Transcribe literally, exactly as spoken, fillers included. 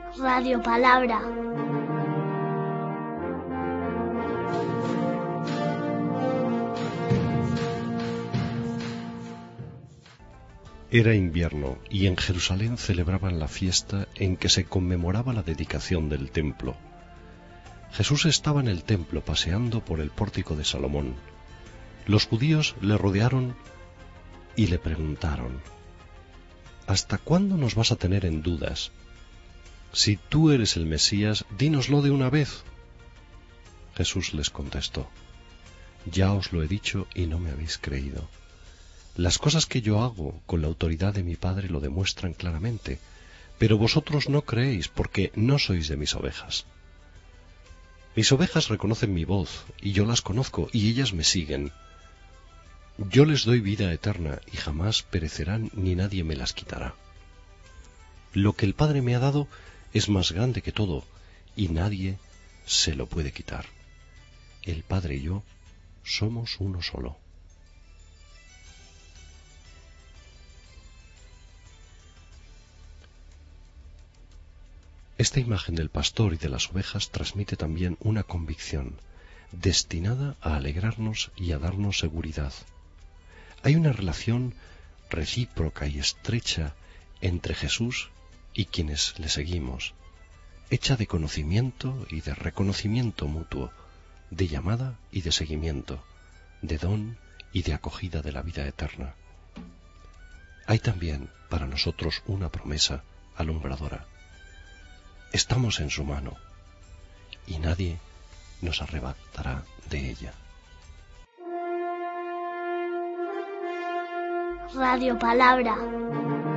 Radio Palabra. Era invierno y en Jerusalén celebraban la fiesta en que se conmemoraba la dedicación del templo. Jesús estaba en el templo paseando por el pórtico de Salomón. Los judíos le rodearon y le preguntaron: ¿Hasta cuándo nos vas a tener en dudas? Si tú eres el Mesías, dínoslo de una vez. Jesús les contestó: Ya os lo he dicho y no me habéis creído. Las cosas que yo hago con la autoridad de mi Padre lo demuestran claramente, pero vosotros no creéis porque no sois de mis ovejas. Mis ovejas reconocen mi voz, y yo las conozco, y ellas me siguen. Yo les doy vida eterna, y jamás perecerán, ni nadie me las quitará. Lo que el Padre me ha dado es más grande que todo, y nadie se lo puede quitar. El Padre y yo somos uno solo. Esta imagen del pastor y de las ovejas transmite también una convicción, destinada a alegrarnos y a darnos seguridad. Hay una relación recíproca y estrecha entre Jesús y quienes le seguimos, hecha de conocimiento y de reconocimiento mutuo, de llamada y de seguimiento, de don y de acogida de la vida eterna. Hay también para nosotros una promesa alumbradora. Estamos en su mano y nadie nos arrebatará de ella. Radio Palabra.